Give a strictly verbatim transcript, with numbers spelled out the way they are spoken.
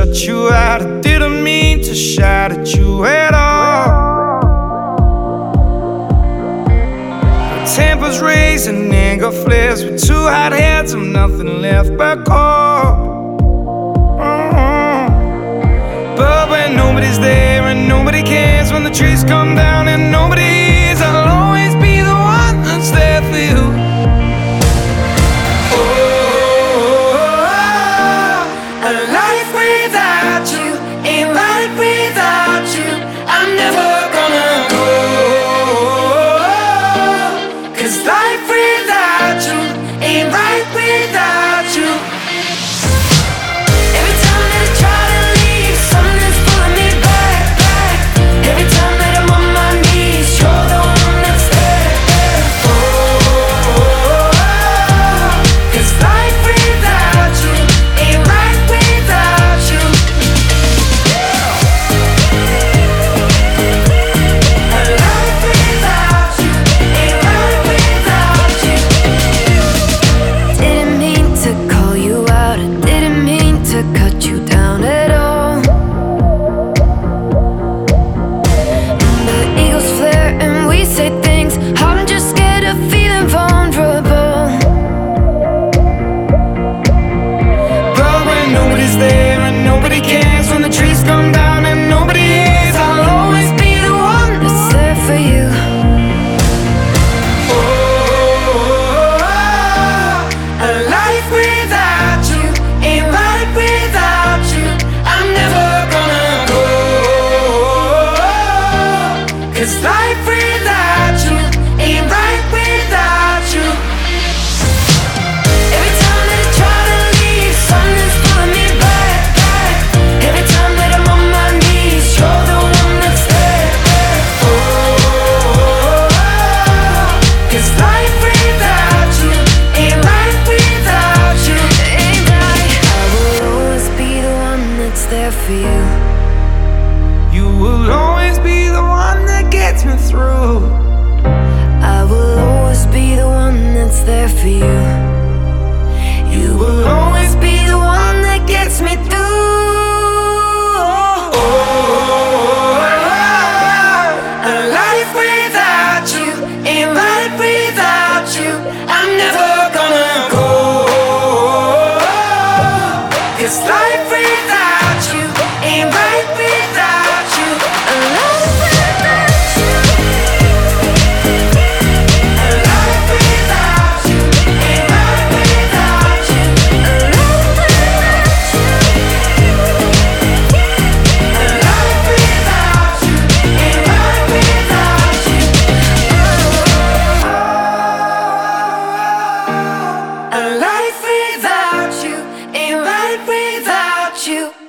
shut you out. I didn't mean to shout at you at all. My temper's raising, anger flares. With two hot heads, I'm nothing left but cold. But when nobody's there and nobody cares, when the trees come down and nobody is, I'll always be the one that's there for you. Oh, a life without you ain't right without you. I'm never gonna go, 'cause life without you ain't right without you. Cause life without you ain't right without you. Every time that I try to leave, something's pulling me back, back. Every time that I'm on my knees, you're the one that's there. Oh, cause life without you ain't right without you. Ain't right. I will always be the one that's there for you. You will always be the one that gets me through. I will always be the one that's there for you. You will always be the one that gets me through. Oh, a life without you ain't right without you. I'm never gonna go, 'cause life without you ain't right without you. A life A life without you ain't right without you.